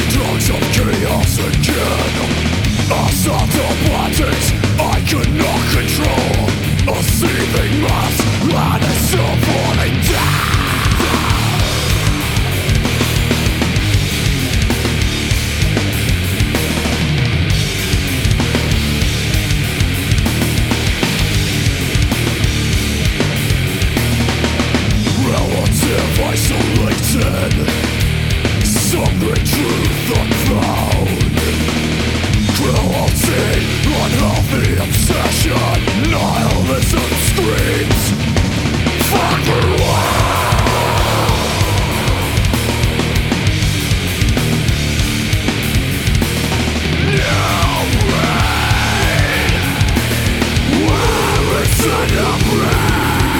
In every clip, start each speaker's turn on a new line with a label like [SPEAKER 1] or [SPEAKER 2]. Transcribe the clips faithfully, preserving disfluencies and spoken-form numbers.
[SPEAKER 1] Clouds of chaos again. Assault of bodies I cannot control. A seething mass and a soul falling down. Relative isolated, something truth unfound. Cruelty, unhealthy obsession, nihilism screams. Fuck the world. Now rain, where it's in your brain.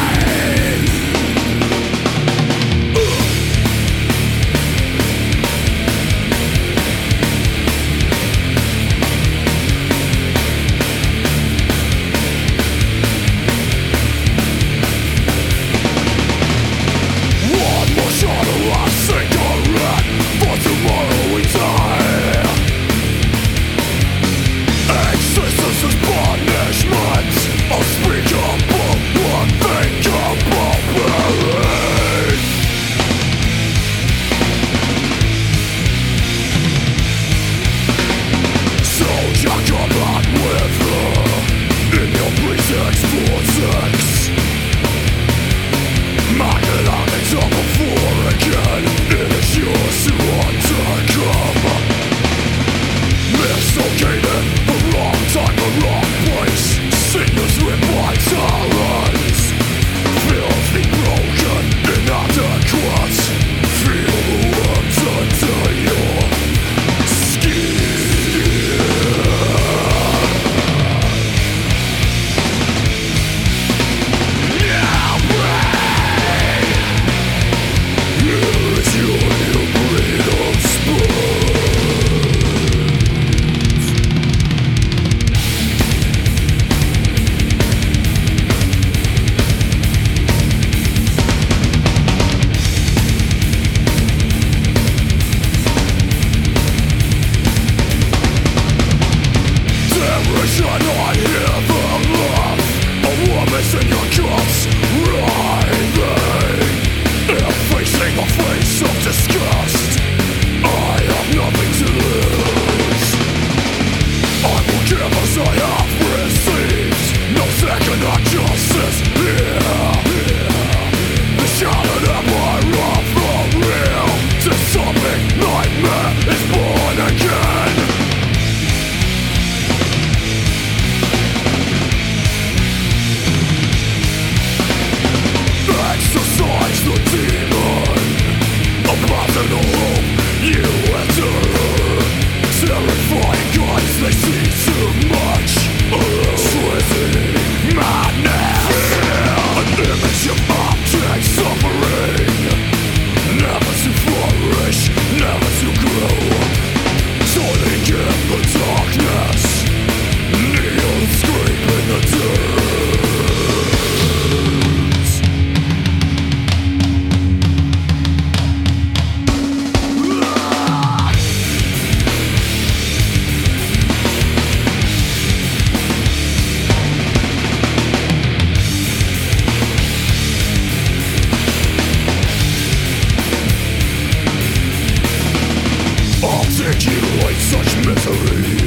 [SPEAKER 1] Articulate such misery,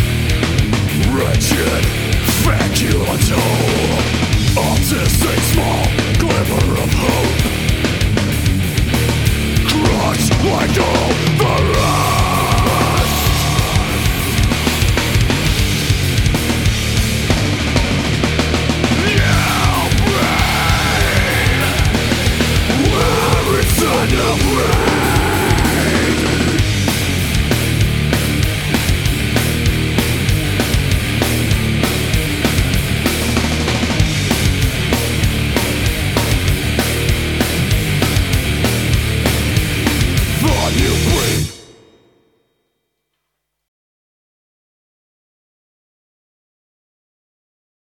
[SPEAKER 1] wretched vacuole of this a small glimmer of hope, crushed like all the rest. Now rain, where it's under rain. You breathe